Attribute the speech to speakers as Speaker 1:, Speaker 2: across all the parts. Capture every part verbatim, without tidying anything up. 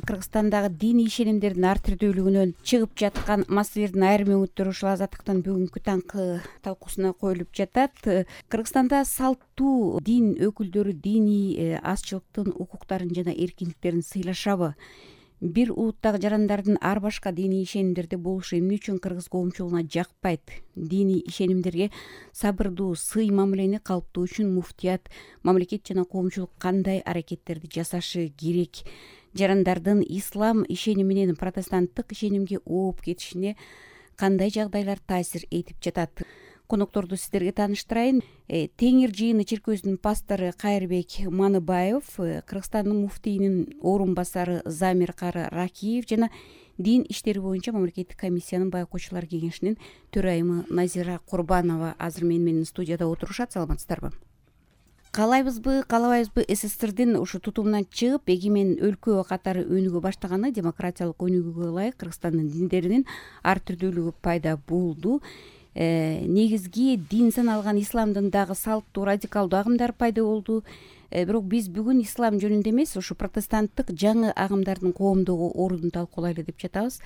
Speaker 1: Кыргызстандагы диний ишенимдердин ар түрдүүлүгүнөн чыгып жаткан маселелердин айрым өңүттөрү ушул азаттыктын бүгүнкү таңкы талкуусуна коюлуп жатат. Кыргызстанда салттуу дин өкүлдөрү диний азчылыктын укуктарын жана эркиндиктерин сыйлашабы? Бир улуттагы жарандардын ар башка диний ишенимдерде болушу эмне үчүн кыргыз коомчулугуна жакпайт? Диний ишенимдерге сабырдуу, сый мамилени калыптуу үчүн муфтият, мамлекет жана коомчулук кандай аракеттерди жасашы керек? Жарандардын ислам ишеними менен протестанттык ишенимге ооп кетишине кандай жагдайлар таасир этип жатат? Конокторду сиздерге тааныштырайын. Теңир жыйыны чиркөөсүнүн пастору Кайырбек Маныбаев, Кыргызстандын муфтийинин орун басары Замир Кары Ракиев жана дин иштери боюнча мамлекеттик комиссиянын байкоочулар кеңешинин төрайымы Назира Курбанова азыр менин менен студияда отурушат. Саламатсыздарбы? Каалайбызбы, каалабайбызбы, СССРдин ушу тутумунан чыгып эгемен өлкө катары өнүгө баштаганы демократиялык өнүгүүгө ылайык Кыргызстандын диндеринин ар түрдүүлүгү пайда болду. Негизги дин саналган исламдын дагы салттуу радикалдуу агымдары пайда болду. Бирок биз бүгүн ислам жөнүндө эмес, ушу протестанттык жаңы агымдардын коомдогу ордун талкуулайлы деп жатабыз.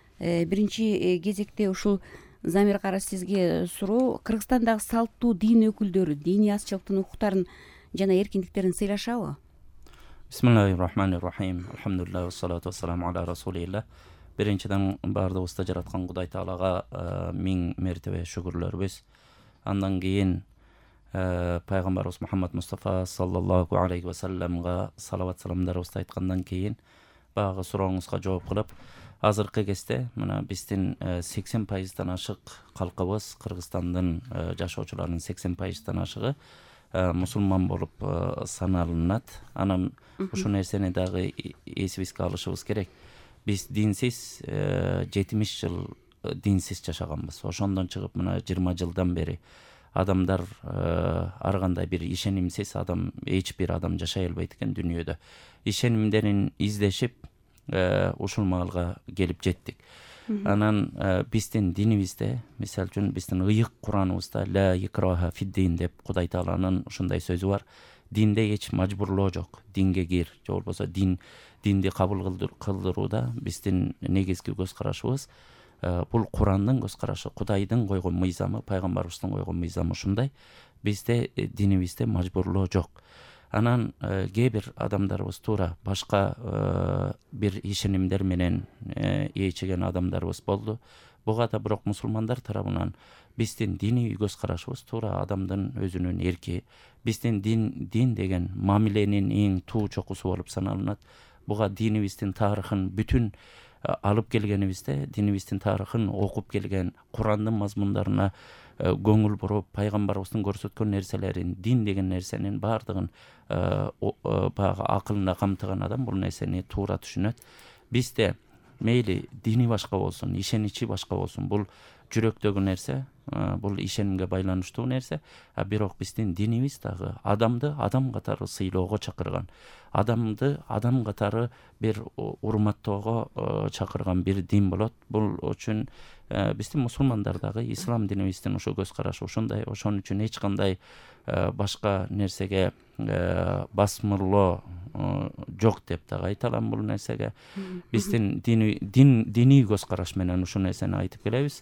Speaker 1: Биринчи кезекте ушул Замир Кара, сизге суроо: Кыргызстандагы салттуу дин өкүлдөрү диний азчылыктын укуктарын жана эркиндиктерин сыйлашабы?
Speaker 2: Бисмиллахир-рахманир-рахим. Алхамдулилlah, вассалату вассаламу аля расулилlah. Биринчиден баардыгыбызды жараткан Кудай Таалага миң мертебе шүгүрлөрбүз. Андан кийин пайгамбарыбыз Мухаммад Мустафа саллаллаху алейхи ва салламга салават саламдарыбызды айткандан кийин баягы сурооңузга жооп кылып, азыркы кезде мына биздин сексен пайыздан ашык калкыбыз, Кыргызстандын жашоочуларынын сексен пайыздан ашыгы мусулман болуп саналынат. Анан ушул нерсени дагы эсибизге алышыбыз керек. Биз динсиз жетимиш жыл динсиз жашаганбыз. Ошондон чыгып мына жыйырма жылдан бери адамдар ар кандай бир ишенимсиз адам, эч бир адам жашай албайт экен дүйнөдө. Ишенимдерин издешип ушул маалга келип жеттик. Анан биздин динибизде, мисалы үчүн биздин ыйык Кураныбызда ла икраха фиддин деп Кудай Тааланын ушундай сөзү бар. Динде эч мажбурлоо жок. Динге кир, же болбосо дин динди кабыл кылдырууда биздин негизги көз карашыбыз бул Курандын көз карашы, Кудайдын койгон мыйзамы, пайгамбарыбыздын койгон мыйзамы ушундай. Бизде динибизде мажбурлоо жок. Анан кээ бир адамдарыбыз туура башка бир ишенимдер менен ээчиген адамдарыбыз болду. Буга да бирок мусулмандар тарабынан биздин диний көз карашыбыз туура адамдын өзүнүн эрки. Биздин дин дин деген мамиленин эң туу чокусу болуп саналынат. Буга динибиздин тарыхын бүтүн алып келгенибизде, динибиздин тарыхын окуп келген, Курандын мазмундарына көңүл буруп, пайгамбарыбыздын көрсөткөн нерселерин, дин деген нерсенин баардыгын баягы акылына камтыган адам бул нерсени туура түшүнөт. Бизде мейли дини башка болсун, ишеничи башка болсун, бул жүрөктөгү нерсе, бул ишенимге байланыштуу нерсе, а бирок биздин динибиз дагы адамды адам катары сыйлоого чакырган, адамды адам катары бир урматтоого чакырган бир дин болот. Бул үчүн биздин мусулмандар дагы ислам динибиздин ошо көз карашы ушундай. Ошон үчүн эч кандай башка нерсеге басмырлоо жок деп дагы айта алам бул нерсеге. Биздин дин диний көз караш менен ушул нерсени айтып келебиз.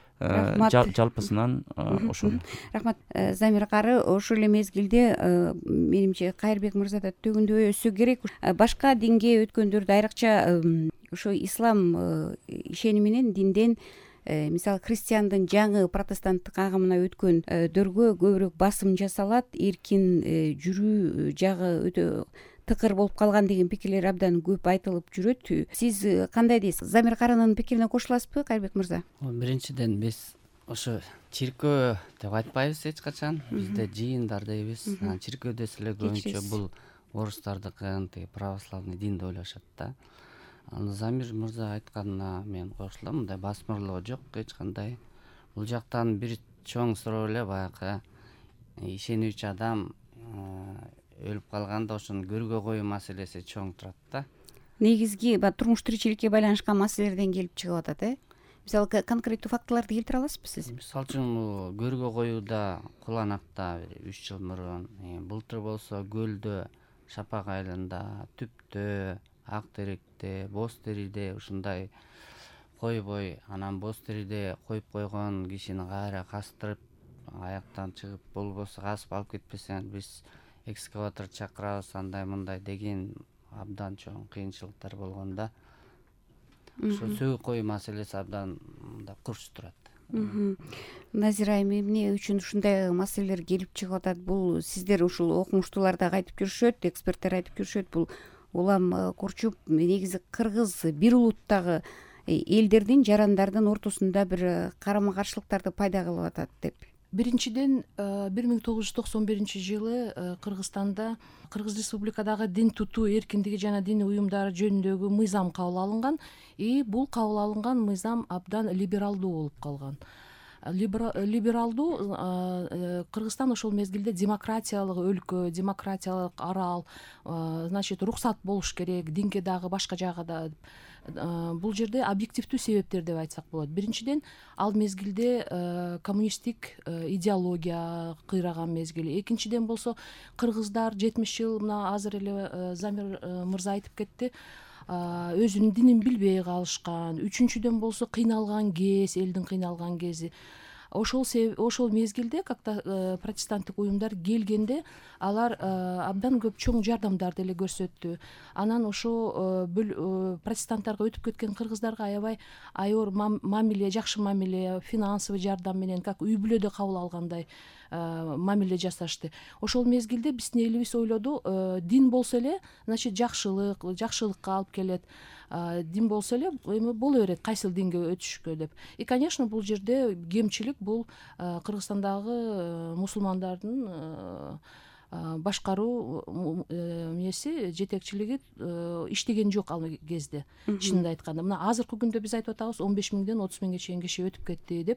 Speaker 2: Жалпысынан ошол.
Speaker 1: Рахмат, Замир Кары. Ошол эле мезгилде менимче Кайырбек мырза да төгүндөбөсү керек. Башка динге өткөндөрдү, айрыкча ошо ислам ишеними менен динден мисалы христиандын жаңы протестанттык агымына өткөндөргө көбүрөөк басым жасалат, эркин жүрүү жагы өтө тыкыр болуп калган деген пикирлер абдан көп айтылып жүрөт. Сиз кандай дейсиз? Замир Каранын пикирине кошуласызбы, Кайырбек мырза?
Speaker 3: Биринчиден биз ошо чиркөө деп айтпайбыз эч качан. Бизде жыйындар дейбиз. Чиркөөдө эле көбүнчө бул орустардыкын, тиги православный дин деп ойлошот да. Замир мырза айтканына мен кошулам. Мындай басмырлоо жок эч кандай. Бул жактан бир чоң суроо эле баягы ишенүүчү адам өлүп калганда ошону көргө коюу маселеси чоң турат да.
Speaker 1: Негизги турмуш тиричиликке байланышкан маселелерден келип чыгып атат, э? Мисалы конкреттүү фактыларды келтире аласызбы сиз?
Speaker 3: Мисалы үчүн көргө коюуда Куланакта үч жыл мурун, былтыр болсо Көлдө, Шапак айылында, Түптө, ак теректе, боз териде ушундай койбой, анан боз териде коюп койгон кишини кайра кастырып аяктан чыгып, болбосо касып алып кетпесең биз экскаватор чакырабыз, андай мындай деген абдан чоң кыйынчылыктар болгон да. Ошо сөгүк коюу маселеси абдан мындай курч турат.
Speaker 1: Назира айым, эмне үчүн ушундай маселелер келип чыгып атат? Бул сиздер ушул окумуштуулар дагы айтып жүрүшөт, эксперттер айтып жүрүшөт, бул улам курчуп негизи кыргыз бир улуттагы элдердин, жарандардын ортосунда бир карама каршылыктарды пайда кылып атат деп.
Speaker 4: Биринчиден, бир миң тогуз жүз токсон биринчи жылы Кыргызстанда Кыргыз Республикадагы дин тутуу эркиндиги жана диний уюмдары жөнүндөгү мыйзам кабыл алынган. И бул кабыл алынган мыйзам абдан либералдуу болуп калган. Либералдуу Кыргызстан ошол мезгилде демократиялык өлкө, демократиялык арал, значит, рухсат болуш керек, динге дагы башка жагы да. Бул жерде объективдүү себептер деп айтсак болот. Биринчиден, ал мезгилде коммунисттик идеология кыйраган мезгил. Экинчиден болсо, кыргыздар жетимиш жыл, мына азыр эле Замир мырза айтып кетти, өзүнүн динин билбей калышкан. Үчүнчүдөн болсо, кыйналган кез, элдин кыйналган кези. Ошол ошол мезгилде как-то протестанттык уюмдар келгенде алар абдан көп чоң жардамдарды эле көрсөттү. Анан ошо протестанттарга өтүп кеткен кыргыздарга аябай айыр мамиле, жакшы мамиле, финансовый жардам менен, как үй бүлөдө кабыл алгандай мамиле жасашты. Ошол мезгилде биздин элибиз ойлоду, дин болсо эле, значит, жакшылык, жакшылыкка алып келет. Дин болсо эле эме боло берет, кайсыл динге өтүшкө деп. И, конечно, бул жерде кемчилик бул Кыргызстандагы мусулмандардын башкаруу эмеси, жетекчилиги иштеген жок ал кезде, чынын айтканда. Мына азыркы күндө биз айтып атабыз, он беш миңден отуз миңге чейин киши өтүп кетти деп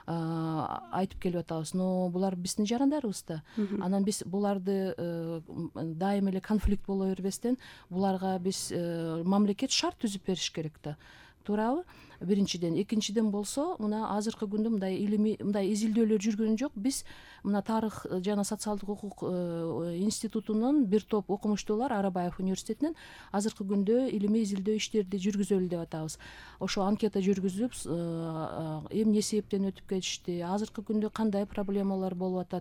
Speaker 4: айтып келип атабыз. Но булар биздин жарандарыбыз да. Анан биз буларды дайым эле конфликт боло бербестен, буларга биз мамлекет шарт түзүп бериш керек да. Туурабы? Биринчиден. Экинчиден болсо, мына азыркы күндө мындай илимий, мындай изилдөөлөр жүргөн жок. Биз мына тарых жана социалдык укук институтунун бир топ окумуштуулар Арабаев университетинен азыркы күндө илимий изилдөө иштерди жүргүзөлү деп атабыз. Ошо анкета жүргүзүп, эмне себептен өтүп кетишти, азыркы күндө кандай проблемалар болуп атат,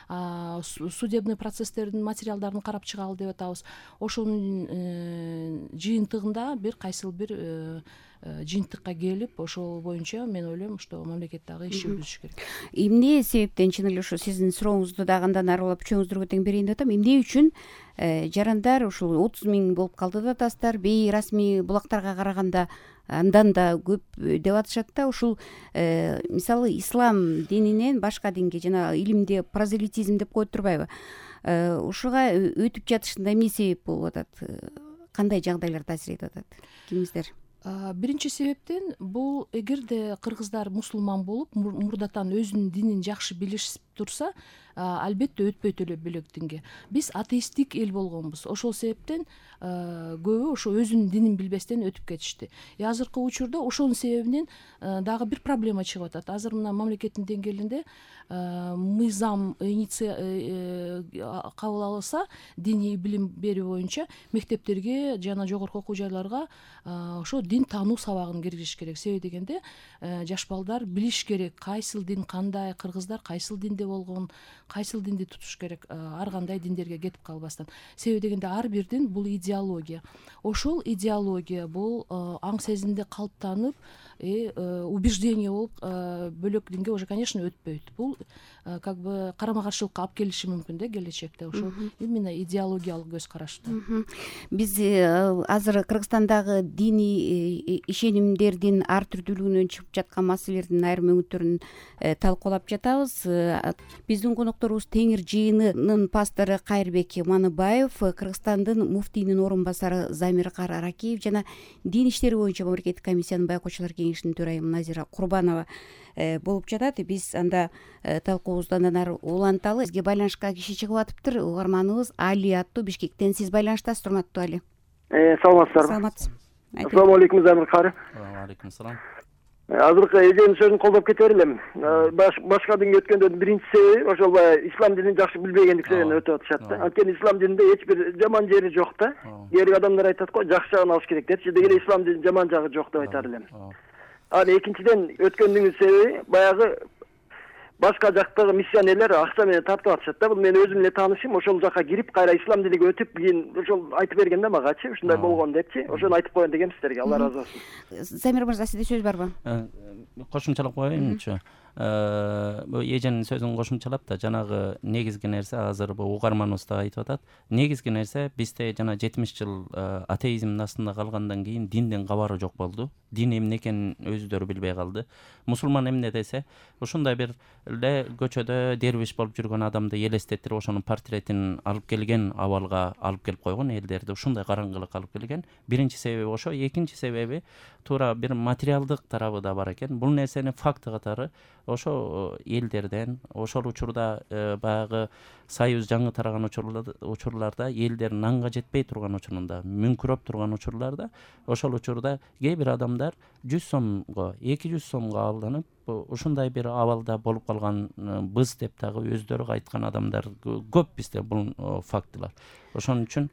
Speaker 4: судебный процесстердин материалдарын карап чыгалы деп атабыз. Ошонун жыйынтыгында бир кайсыл бир жыйынтыкка келип, ошол боюнча мен ойлойм, что мамлекет дагы иш жүргүзүш керек.
Speaker 1: Эмне себептен, чын эле ошо сиздин сурооңузду дагы андан арылап үчөөңүздөргө тең берейин деп атам. Эмне үчүн жарандар ушул отуз миң болуп калды деп атасыздар, бейрасмий булактарга караганда андан да көп деп атышат да. Ушул мисалы ислам дининен башка динге, жана илимде прозелитизм деп коюп турбайбы? Ушуга өтүп жатышында эмне себеп болуп атат? Кандай жагдайлар таасир этип атат? Кимиздер?
Speaker 4: Биринчи себептен, бул эгерде кыргыздар мусулман болуп, мурдатан өзүнүн динин жакшы билишип турса, албетте өтпөйт эле бөлөк динге. Биз атеисттик эл болгонбуз. Ошол себептен көбү ошо өзүнүн динин билбестен өтүп кетишти. И азыркы учурда ошонун себебинен дагы бир проблема чыгып атат. Азыр мына мамлекеттин деңгээлинде мыйзам кабыл алынса, диний билим берүү боюнча мектептерге жана жогорку окуу жайларга ошо дин таануу сабагын киргизиш керек. Себеби дегенде, жаш балдар билиш керек, кайсыл дин кандай, кыргыздар кайсыл динде болгон, кайсыл динди тутуш керек, ар кандай диндерге кетип калбастан. Себеби дегенде, ар бир дин бул идеология. Ошол идеология бул аң сезимде калыптанып, убеждение болуп бөлөк динге уже, конечно, өтпөйт. Бул как бы карама каршылыкка алып келиши мүмкүн да келечекте. Ошол именно идеологиялык көз карашты.
Speaker 1: Биз азыр Кыргызстандагы диний ишенимдердин ар түрдүүлүгүнөн чыгып жаткан маселелердин айрым өңүттөрүн талкуулап жатабыз. Биздин конокторубуз Теңир жыйынынын пастору Кайырбек Маныбаев, Кыргызстандын муфтийинин орун басары Замир Аракеев жана дин иштери боюнча мамлекеттик комиссиянын байкоочулар кеңешинин төрайымы Назира Курбанова болуп жатат. Биз анда талкуубузду андан ары уланталы. Бизге байланышка киши чыгып атыптыр. Угарманыбыз Али аттуу Бишкектен. Сиз байланыштасыз, урматтуу Али.
Speaker 5: Саламатсыздарбы?
Speaker 1: Саламатсыз.
Speaker 5: Ассаламу алейкум, Замир кары.
Speaker 2: Алейкум салам.
Speaker 5: азыркы эженин сөзүн колдоп кете берем. Башка динге өткөндөрдүн биринчи себеби ошол баягы ислам динин жакшы билбегендик себебинен өтүп атышат да. Анткени ислам дининде эч бир жаман жери жок да. Кээдеги адамдар айтат го, жакшы жагын алыш керек депчи, деги эле ислам дининин жаман жагы жок деп айтар элем. Анан экинчиден өткөндүгүн себеби баягы башка жактагы миссионерлер акча менен тартып атышат да. Бул мен өзүм эле таанышым ошол жака кирип кайра ислам диниге өтүп, кийин ошол айтып берген да магачы, ушундай болгон депчи. Ошону айтып коеюн дегем сиздерге. Алла ыраазы болсун.
Speaker 1: Замир мырза, сизде сөз барбы?
Speaker 2: Кошумчалап коеюнчу. Бул эженин сөзүн кошумчалап да, жанагы негизги нерсе азыр бул угарманыбыз да айтып атат. Негизги нерсе бизде жана жетимиш жыл атеизмдин астында калгандан кийин динден кабары жок болду. Дин эмне экенин өзүдөрү билбей калды. Мусулман эмне десе, ушундай бир эле көчөдө дервиш болуп жүргөн адамды элестетирип, ошонун портретин алып келген абалга алып келип койгон, элдерди ушундай караңгылыкка алып келген. Биринчи себеби ошо, экинчи себеби туура бир материалдык тарабы да бар экен. Бул нерсени факты катары ошо элдерден, ошол учурда баягы союз жаңы тараган учурларда, элдер нанга жетпей турган учурунда, мүңкүрөп турган учурларда, ошол учурда кээ бир адамдар жүз сомго, эки жүз сомго алданып, ушундай бир абалда болуп калган быз деп дагы өздөрү айткан адамдар көп бизде бул фактылар. Ошон үчүн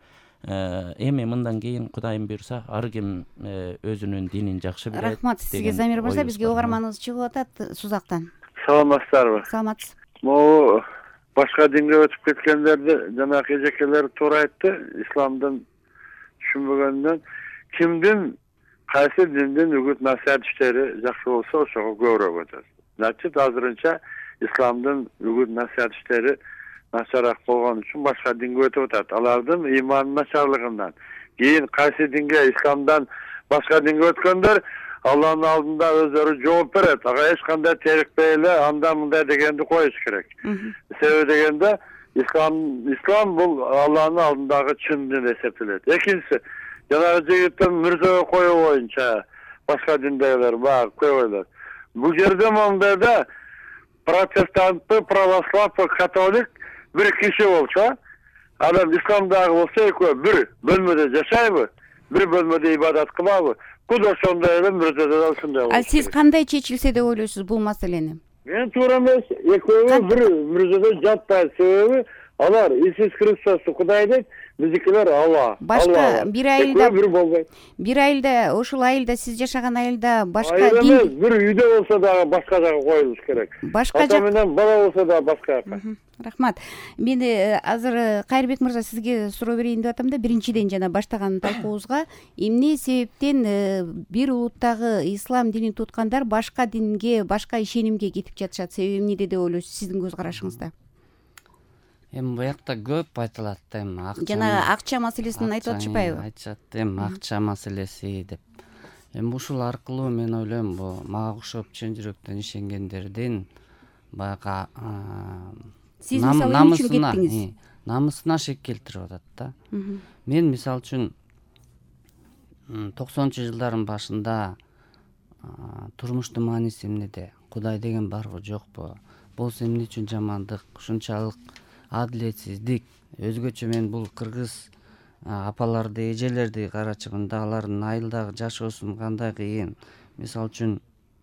Speaker 2: эми мындан кийин Кудайым буйрса ар ким өзүнүн динин жакшы билет.
Speaker 1: Рахмат сизге, Замир мырза. Бизге угарманыбыз чыгып атат Сузактан.
Speaker 5: Саламатсыздарбы?
Speaker 1: Саламатсыз.
Speaker 5: Могу башка динге өтүп кеткендерди жанагы эжекелер туура айтты. Исламдын түшүнбөгөндөн кимдин кайсы диндин үгүт насаат иштери жакшы болсо ошого көбүрөөк өтөт. Значит, азырынча исламдын үгүт насаат иштери начарак болгон үчүн башка динге өтүп атат. Алардын ыйманынын начарлыгынан. Кийин кайсы динге, исламдан башка динге өткөндөр Алланын алдында өздөрү жооп берет. Ага эч кандай терикпей эле анда мындай дегенди коюш керек. Себеби дегенде ислам ислам бул Алланын алдындагы чын дин эсептелет. Экинчиси, жанагы жигиттин мырзага коюу боюнча башка диндегилер баягы көбөйлөр. Бул жерде мондайда протестантты, православды, католик бир киши болсо, анан исламдагы болсо экөө бир бөлмөдө жашайбы, бир бөлмөдө ибадат кылабы? Куд ошондой эле мырзада да ушундай болот.
Speaker 1: А сиз кандай чечилсе деп ойлойсуз бул маселени?
Speaker 5: Мен туура эмес, экөө бир мырзада жатпайт. Себеби алар Иисус Христосту Кудай дейт, биздикилер Алла.
Speaker 1: Башка бир айылда
Speaker 5: бир болбойт.
Speaker 1: Бир айылда, ошол айылда, сиз жашаган айылда башка
Speaker 5: дин бир үйдө болсо дагы башка жака коюлуш керек.
Speaker 1: Башка
Speaker 5: жак менен бала болсо да башка жака.
Speaker 1: Рахмат. Мен азыр Кайырбек мырза сизге суроо берейин деп атам да, биринчиден жана баштаган талкуубузга эмне себептен бир улуттагы ислам динин туткандар башка динге, башка ишенимге кетип жатышат? Себеби эмнеде деп ойлойсуз сиздин көз карашыңызда?
Speaker 3: Эми буякта көп айтылат да, эми акча.
Speaker 1: Жана акча маселесин айтып атышпайбы?
Speaker 3: Айтышат, эми акча маселеси деп. Эми ушул аркылуу мен ойлойм, бул мага окшоп чын жүрөктөн ишенгендердин баягы
Speaker 1: сиз мисалы эмне үчүн кеттиңиз?
Speaker 3: Намысына шек келтирип атат да. Мен мисалы үчүн токсонунчу жылдардын башында турмуштун мааниси эмнеде? Кудай деген барбы, жокпу? Болсо эмне үчүн жамандык, ушунчалык адилетсиздик? Өзгөчө мен бул кыргыз апаларды, эжелерди карачымын да, алардын айылдагы жашоосун кандай кыйын. Мисалы үчүн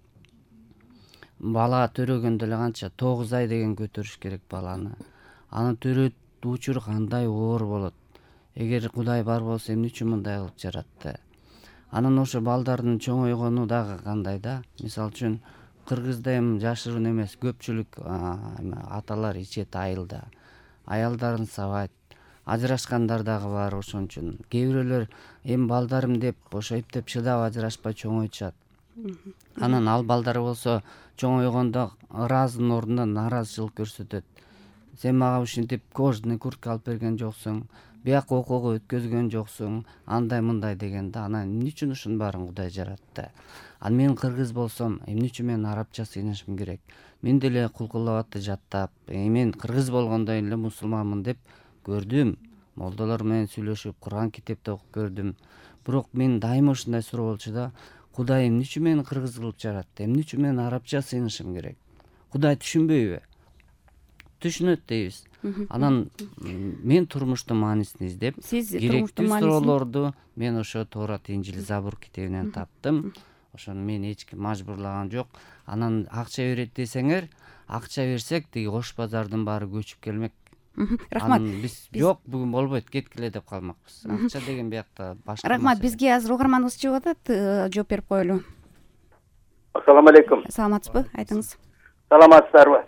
Speaker 3: бала төрөгөндө эле канча тогуз ай деген көтөрүш керек баланы. Аны төрөт учур кандай оор болот. Эгер Кудай бар болсо эмне үчүн мындай кылып жаратты? Анан ошо балдардын чоңойгону дагы кандай да? Мисалы үчүн кыргызда эми жашыруун эмес, көпчүлүк аталар ичет айылда. Аялдарын сабайт. Ажырашкандар дагы бар ошон үчүн. Кээ бирөөлөр эми балдарым деп ошо эптеп чыдап ажырашпай чоңойтушат. Анан ал балдары болсо чоңойгондо ыраазынын ордуна нааразычылык көрсөтөт. Сен мага ушинтип кожаный куртка алып берген жоксуң, бияка окууга өткөзгөн жоксуң, андай мындай деген да. Анан эмне үчүн ушунун баарын Кудай жаратты? Анан мен кыргыз болсом, эмне үчүн мен арабча сыйынышым керек? Мен деле кулкулабатты жаттап, мен кыргыз болгондон эле мусулманмын деп көрдүм. Молдолор менен сүйлөшүп, Куран китепти окуп көрдүм. Бирок мен дайыма ушундай суроо болчу да. Кудай эмне үчүн мени кыргыз кылып жаратты? Эмне үчүн мен арабча сыйынышым керек? Кудай түшүнбөйбү? Түшүнөт дейбиз. Анан мен турмуштун маанисин издеп, керектүү суроолорду мен ошо Тоорат, Инжил, Забур китебинен таптым. ошону мени эч ким мажбурлаган жок. Анан акча берет десеңер, акча берсек тиги кош базардын баары көчүп келмек.
Speaker 1: Рахмат.
Speaker 3: Биз жок, бүгүн болбойт, кеткиле деп калмакпыз. Акча деген биякта башка.
Speaker 1: Рахмат. Бизге азыр угарманыбыз чыгып атат, жооп берип коелу.
Speaker 6: Ассаламу алейкум.
Speaker 1: Саламатсызбы? Айтыңыз.
Speaker 6: Саламатсыздарбы?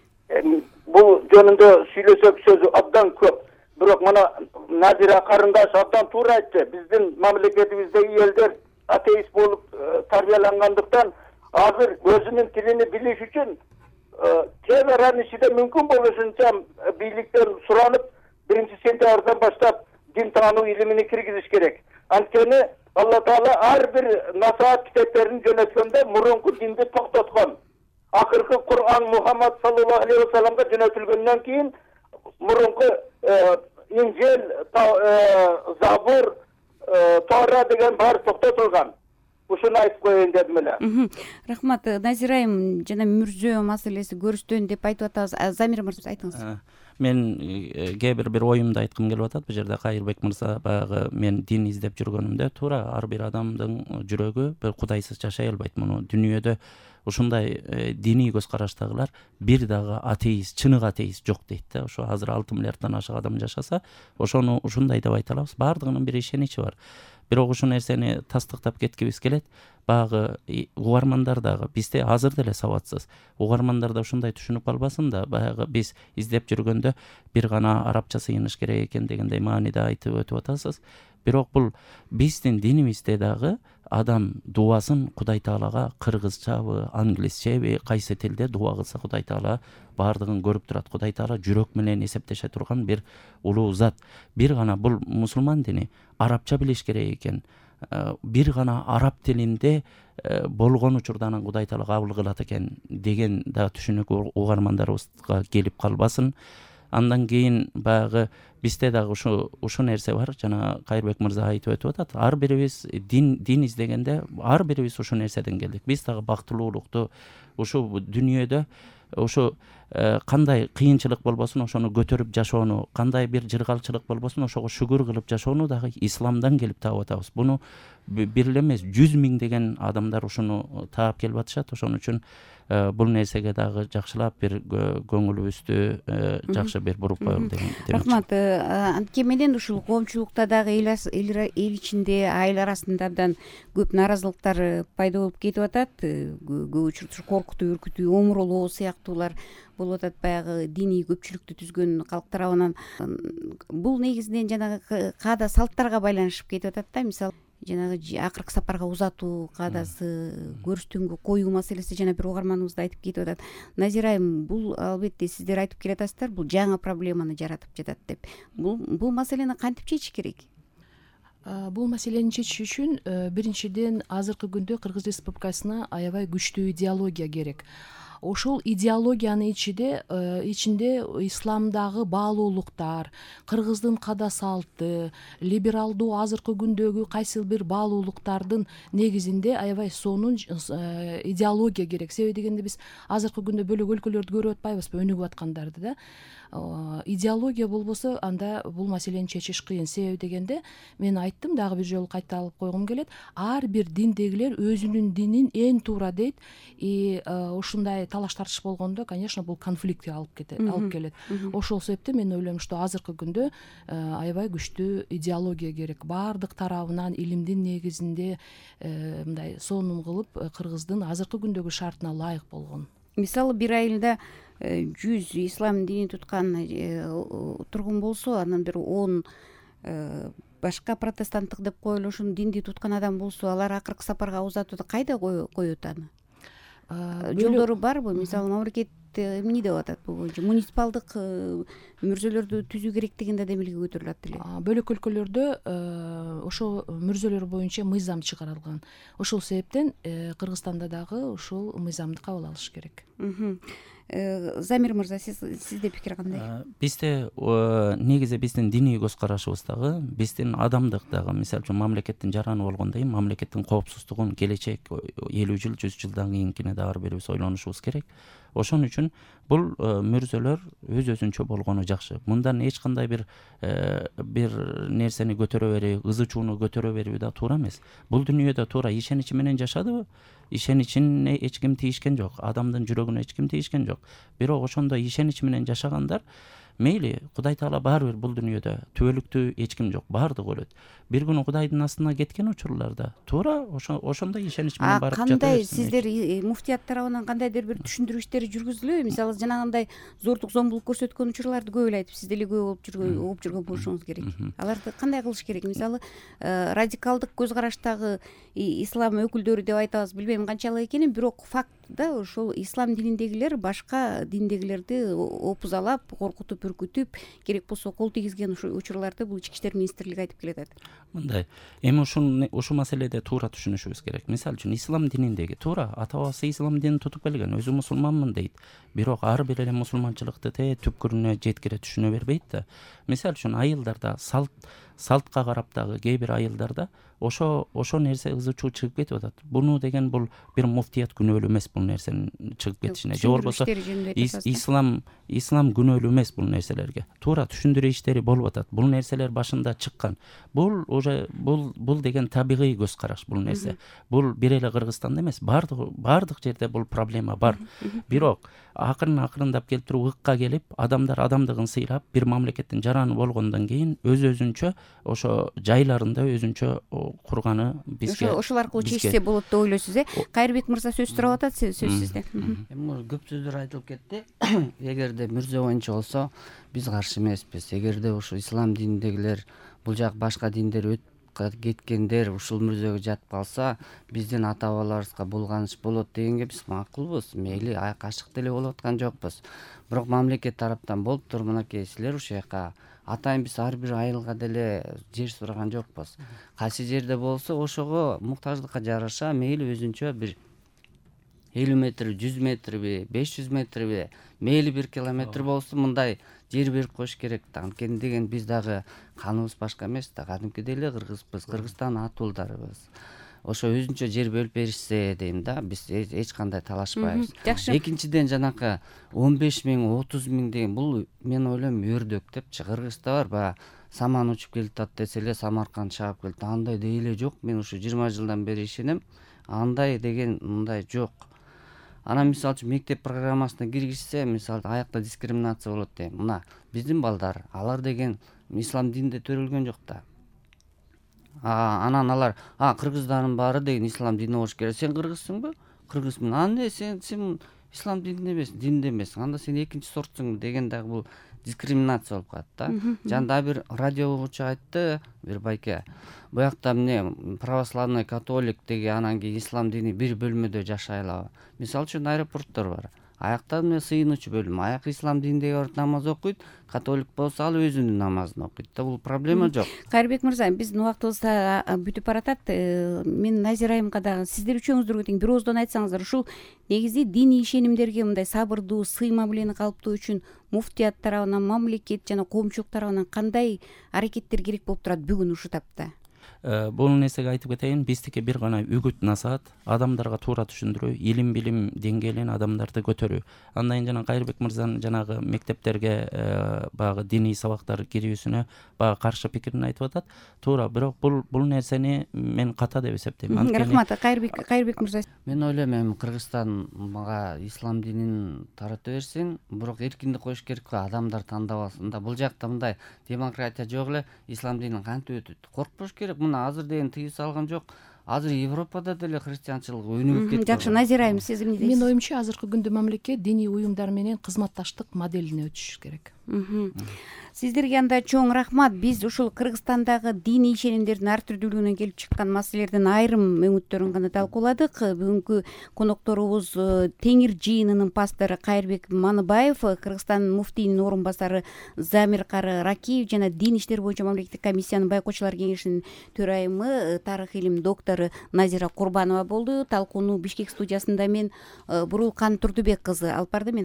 Speaker 6: Бул жөнүндө сүйлөсөк сөзү абдан көп. Бирок мына Назира карындаш абдан туура айтты. Биздин мамлекетибиздеги элдер атеист болуп тарбиялангандыктан азыр өзүнүн тилини билиш үчүн тез арада ичинде мүмкүн болушунча бийликтен суранып биринчи сентябрдан баштап дин таануу илимини киргизиш керек. Анткени Алла Таала ар бир насаат китептерин жөнөткөндө мурунку динди токтоткон. Акыркы Кур'ан Мухаммад саллаллаху алейхи ва салламга жөнөтүлгөндөн кийин мурунку Инжил, Забур, Тора деген баары токтотулган. Ушуну айтып коеюн дедим эле.
Speaker 1: Рахмат. Назира айым жана мүрзө маселеси көрүстөн деп айтып атабыз. Замир мырза айтыңыз.
Speaker 2: Мен кээ бир бир оюмду айткым келип атат. Бул жерде Кайырбек мырза баягы мен дин издеп жүргөнүмдө туура ар бир адамдын жүрөгү бир кудайсыз жашай албайт. Муну дүйнөдө ушундай диний көз караштагылар бир дагы атеист, чынык атеист жок дейт да. Ошо азыр алты миллиарддан ашык адам жашаса, ошону ушундай деп айта алабыз. Бардыгынын бир ишеничи бар. Бирок ушул нерсени тастыктап кеткибиз келет. Багы угармандар дагы бизде азыр деле сабатсыз. Угармандар да ушундай түшүнүп албасын да, баягы биз издеп жүргөндө бир гана арабча сыйыныш керек экен дегендей мааниде айтып өтүп атасыз. Бирок бул биздин динибизде дагы адам дубасын Кудай Таалага кыргызчабы, англисчеби, кайсы тилде дуба кылса Кудай Таала бардыгын көрүп турат. Кудай Таала жүрөк менен эсептеше турган бир улуу зат. Бир гана бул мусулман дини арабча билиш керек экен. Бир гана араб тилинде болгон учурда анан Кудай Таала кабыл кылат экен деген да түшүнүк угармандарыбызга келип калбасын. Андан кийин баягы бизде дагы ушу ушу нерсе бар. Жана Кайырбек мырза айтып өтүп атат. Ар бирибиз дин дин издегенде ар бирибиз ушу нерседен келдик. Биз дагы бактылуулукту ушу дүйнөдө ушу кандай кыйынчылык болбосун ошону көтөрүп жашоону, кандай бир жыргалчылык болбосун ошого шүгүр кылып жашоону дагы исламдан келип таап атабыз. Буну бир эле эмес, жүз миңдеген адамдар ушуну таап келип атышат. Ошон үчүн бул нерсеге дагы жакшылап бир көңүлүбүздү жакшы бир буруп коелу деген.
Speaker 1: Рахмат. Анткени менен ушул коомчулукта дагы эл ичинде, айыл арасында абдан көп нааразылыктар пайда болуп кетип атат. Көп учурда коркутуу, үркүтүү, омуролоо сыяктуулар болуп атат баягы диний көпчүлүктү түзгөн калк тарабынан. Бул негизинен жанагы каада салттарга байланышып кетип атат да. Мисалы жанагы акыркы сапарга узатуу каадасы, көрүстөнгө коюу маселеси жана бир угарманыбыз да айтып кетип атат. Назира айым, бул албетте сиздер айтып келатасыздар, бул жаңы проблеманы жаратып жатат деп. Бул бул маселени кантип чечиш керек?
Speaker 4: Бул маселени чечиш үчүн биринчиден азыркы күндө Кыргыз Республикасына аябай күчтүү идеология керек. Ошол идеологиянын ичинде ичинде исламдагы баалуулуктар, кыргыздын када салты, либералдуу азыркы күндөгү кайсы бир баалуулуктардын негизинде аябай сонун идеология керек. Себеби дегенде биз азыркы күндө бөлөк өлкөлөрдү көрүп атпайбызбы, өнүгүп аткандарды да. Идеология болбосо анда бул маселени чечиш кыйын. Себеби дегенде мен айттым, дагы бир жолу кайталап койгум келет. Ар бир диндегилер өзүнүн динин эң туура дейт. И ушундай талаш тартыш болгондо, конечно, бул конфликтке алып кетет, алып келет. Ошол себептен мен ойлойм, что азыркы күндө аябай күчтүү идеология керек. Бардык тарабынан илимдин негизинде мындай сонун кылып кыргыздын азыркы күндөгү шартына ылайык болгон.
Speaker 1: Мисалы бир айылда жүз ислам динин туткан тургун болсо, анан бир он башка протестанттык деп коелу ушул динди туткан адам болсо, алар акыркы сапарга узатууду кайда коет аны? Жолдору барбы? Мисалы мамлекет эмне деп атат бул боюнча? Муниципалдык мүрзөлөрдү түзүү керек деген да демилге көтөрүлөт эле.
Speaker 4: Бөлөк өлкөлөрдө ошол мүрзөлөр боюнча мыйзам чыгарылган. Ошол себептен Кыргызстанда дагы ушул мыйзамды кабыл алыш керек.
Speaker 1: Замир мырза, сиз сизде пикир кандай?
Speaker 2: Бизде негизи биздин диний көз карашыбыз дагы, биздин адамдык дагы, мисалы үчүн мамлекеттин жараны болгондой, мамлекеттин коопсуздугун келечек элүү жыл, жүз жылдан кийинкине да ар бирибиз ойлонушубуз керек. Ошон үчүн бул мүрзөлөр өз өзүнчө болгону жакшы. Мындан эч кандай бир бир нерсени көтөрө берип, ызы чууну көтөрө берүү да туура эмес. Бул дүйнөдө туура ишеничи менен жашадыбы? Ишеничине эч ким тийишкен жок, адамдын жүрөгүнө эч ким тийишкен жок. Бирок ошондой ишенич менен жашагандар мейли, Кудай Таала баары бир бул дүйнөдө түбөлүктүү эч ким жок, баардыгы өлөт. Бир күнү Кудайдын астына кеткен учурларда туура ошо ошондой ишенич менен барып жата берсин.
Speaker 1: Кандай сиздер муфтият тарабынан кандайдыр бир түшүндүрүү иштери жүргүзүлөбү? Мисалы жанагындай зордук зомбулук көрсөткөн учурларды көп эле айтып, сиз деле көп болуп жүргөн угуп жүргөн болушуңуз керек. Аларды кандай кылыш керек? Мисалы радикалдык көз караштагы ислам өкүлдөрү деп айтабыз, билбейм канчалык экенин, бирок факт да ошол ислам дининдегилер башка диндегилерди опузалап, коркутуп, үркүтүп, керек болсо кол тийгизген учурларды бул ички иштер министрлиги айтып келатат.
Speaker 2: Мындай, эми ушул ушул маселеде туура түшүнүшүбүз керек. Мисалы үчүн ислам дининдеги туура ата бабасы ислам динин тутуп келген, өзү мусулманмын дейт. Бирок ар бир эле мусулманчылыкты те түпкүрүнө жеткире түшүнө бербейт да. Мисалы үчүн айылдарда салт салтка карап дагы кээ бир айылдарда ошо ошо нерсе ызы чуу чыгып кетип атат. Буну деген бул бир муфтият күнөөлүү эмес бул нерсенин чыгып кетишине. Же болбосо ислам ислам күнөөлүү эмес бул нерселерге. Туура түшүндүрүү иштери болуп атат. Бул нерселер башында чыккан. Бул уже бул бул деген табигый көз караш бул нерсе. Бул бир эле Кыргызстанда эмес, бардык бардык жерде бул проблема бар. Бирок акырын акырындап келтирип ыкка келип, адамдар адамдыгын сыйлап, бир мамлекеттин жараны болгондон кийин өз өзүнчө ошо жайларында өзүнчө курганы бизге
Speaker 1: ошол аркылуу чечсе болот деп ойлойсуз, э? Кайырбек мырза сөз сурап атат, сөз сизде.
Speaker 3: Эми көп сөздөр айтылып кетти. Эгерде мүрзө боюнча болсо, биз каршы эмеспиз. Эгерде ушу ислам дининдегилер, бул жак башка диндер өтүп кеткендер ушул мүрзөгө жатып калса, биздин ата бабаларыбызга булганыш болот дегенге биз макулбуз. Мейли кашык деле болуп аткан жокпуз. Бирок мамлекет тараптан болуптур, мынакей силер ушул жака атайын биз ар бир айылга деле жер сураган жокпуз. Кайсы жерде болсо ошого муктаждыкка жараша мейли өзүнчө бир элүү метр, жүз метрби, беш жүз метрби, мейли бир километр болсун мындай жер берип коюш керек да. Анткени деген биз дагы каныбыз башка эмес да, кадимкидей эле кыргызбыз, Кыргызстан ат уулдарыбыз. Ошо өзүнчө жер бөлүп беришсе дейм да, биз эч кандай талашпайбыз. Экинчиден жанакы он беш миң, отуз миң деген бул мен ойлойм өрдөк депчи. Кыргызда бар, баягы саман учуп келатат десе эле Самарканд чаап келет. Андай дей эле жок. Мен ушу жыйырма жылдан бери ишенем. Андай деген мындай жок. Анан мисалы үчүн мектеп программасына киргизсе, мисалы аякта дискриминация болот дейм. Мына биздин балдар, алар деген ислам дининде төрөлгөн жок да. А анан алар, а кыргыздардын баары деген ислам дини болуш керек. Сен кыргызсыңбы? Кыргызмын. Анда сен сен ислам дининде эмес, динде эмес. Анда сен экинчи сортсуң деген дагы бул дискриминация болуп калат да. Жанда бир радио угуучу айтты, бир байке. Буякта эмне православный, католик деген анан кийин ислам дини бир бөлмөдө жашай алабы? Мисалы үчүн аэропорттор бар. Аякта эмне сыйынуучу бөлүм. Аяк ислам дининде барып намаз окуйт, католик болсо ал өзүнүн намазын окуйт да. Бул проблема жок.
Speaker 1: Кайырбек мырза, биздин убактыбыз да бүтүп баратат. Мен Назира айымга дагы сиздер үчөөңүздөргө тең бир ооздон айтсаңыздар, ушул негизи диний ишенимдерге мындай сабырдуу, сый мамилени калыптоо үчүн муфтият тарабынан, мамлекет жана коомчулук тарабынан кандай аракеттер керек болуп турат бүгүн ушул тапта?
Speaker 2: Бул нерсеге айтып кетейин, биздики бир гана үгүт насаат, адамдарга туура түшүндүрүү, илим билим деңгээлин адамдарды көтөрүү. Андан кийин жана Кайырбек мырзанын жанагы мектептерге баягы диний сабактар кирүүсүнө баягы каршы пикирин айтып атат. Туура, бирок бул бул нерсени мен ката деп эсептейм.
Speaker 1: Рахмат, Кайырбек Кайырбек мырза.
Speaker 3: Мен ойлойм, эми Кыргызстан мага ислам динин тарата берсин, бирок эркиндик коюш керек, адамдар тандап алсын да. Бул жакта мындай демократия жок эле, ислам динин кантип өтөт? Коркпош керек. Азыр деген тыюу салган жок. Азыр Европада деле христианчылык өнүгүп кетти.
Speaker 1: Жакшы, Назира айым, сиз эмне дейсиз?
Speaker 4: Менин оюмча, азыркы күндө мамлекет диний уюмдар менен кызматташтык моделине өтүш керек.
Speaker 1: Сиздерге анда чоң рахмат. Биз ушул Кыргызстандагы диний ишенимдердин ар түрдүүлүгүнөн келип чыккан маселелердин айрым өңүттөрүн гана талкууладык. Бүгүнкү конокторубуз Теңир жыйынынын пастору Кайырбек Маныбаев, Кыргызстан муфтийинин орун басары Замир Кары Ракиев жана дин иштери боюнча мамлекеттик комиссиянын байкоочулар кеңешинин төрайымы, тарых илим доктору Назира Курбанова болду. Талкууну Бишкек студиясында мен Бурулкан Турдубек кызы алып барды.